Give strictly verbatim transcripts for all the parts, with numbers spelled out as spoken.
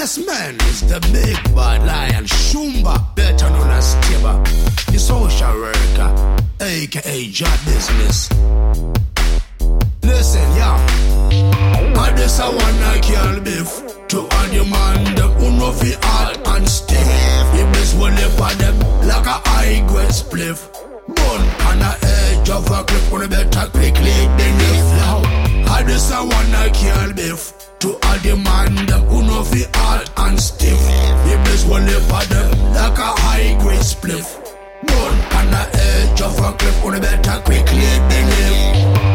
S-Man is the big bad lion. Shumba, better known as Tiba, the social worker, aka Jot Business. Listen, yeah. And this a one I can't beef. To all the man, them who know fi hard and stiff. The best will live on them like a high grade spliff. Bun on the edge of a cliff, on a better quickly than if now. And this a one I can't beef. To all the man, them who know fi hard and stiff. The best will live on them like a high grade spliff. Bun on the edge of a cliff, on a better quickly than if.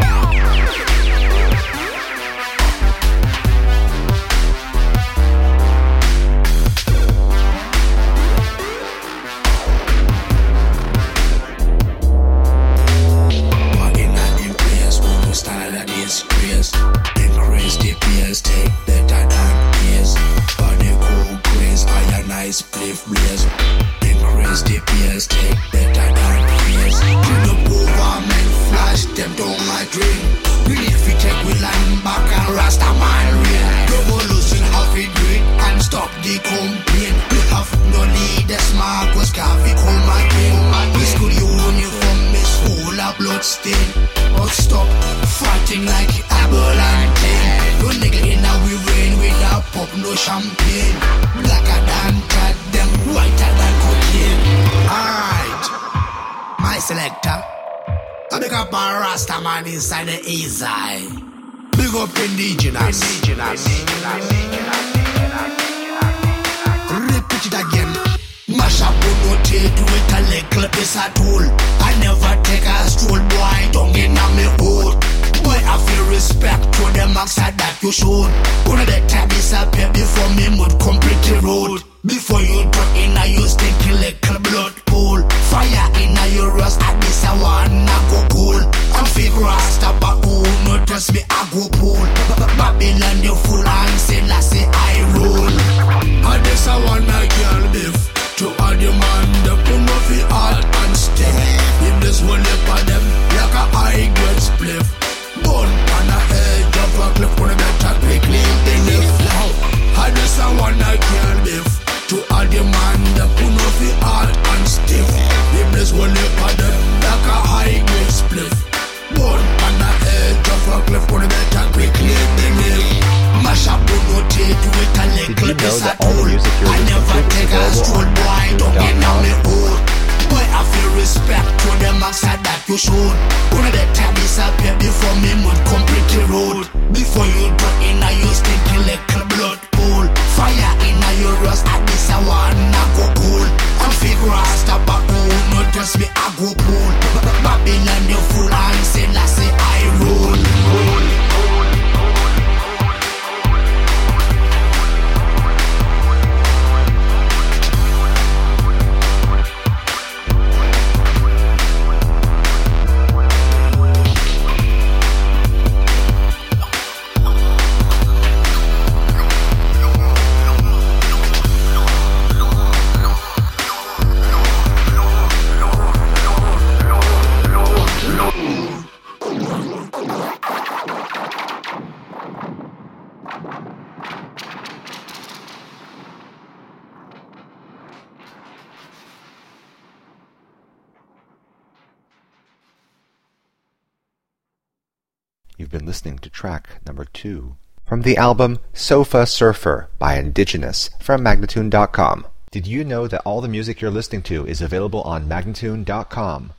Disgrace, increase the peers, take better than peers. Body cool craze, iron ice, spliff blaze. Increase the peers, take better than peers. To the government flash, them down my dream. Believe we take we land back and Rasta man real. Revolution have it great and stop the complaint. We have no leaders, Marcus Garvey come again. This good uniform is full of blood stain. But stop fighting like Abel and Cain. No nigga in a we rain without pop, no champagne. Blacker than cat, them whiter than cocaine. Alright, my selector. I make up a Rasta man inside the east side. Big up indigenous. Indigenous. Repeat it again. Mash up on no take to it a little piece of tool. I never take a stroll, boy, don't get on me hole. Boy, I feel respect to the max that you showed. One of the time disappear before me would complete the road. Before you drop in a you stinky little blood pool. Fire in a your rust at this I wanna go cool. I'm fake Rasta but who no trust me I go pool. Babylon you fool and say I say I roll. And this I wanna girl beef. To all the man, the put no fi hard and stiff. If this one lip on them, like a high grade spliff. Bun on the edge of a cliff, on a better quickly than if now. And this a one I can't beef. To all the man, the put no fi hard and stiff. If this one lip on them, like a high grade spliff. Bun on the edge of a cliff, on a better quickly than if. Mash up on no take to it a little piece of tool. I never take a stroll, boy, don't get on me old. Boy, I feel respect to the max that you showed. One of the time disappear before me would complete the road. Before you drop in a you stinky little blood pool. Fire in a your rust at this I wanna go cool. I'm fake Rasta but who no trust me I go pool. Babylon you fool and say I say I roll. You've been listening to track number two from the album Sofa Surfer by Indigenous from Magnatune dot com. Did you know that all the music you're listening to is available on Magnatune dot com?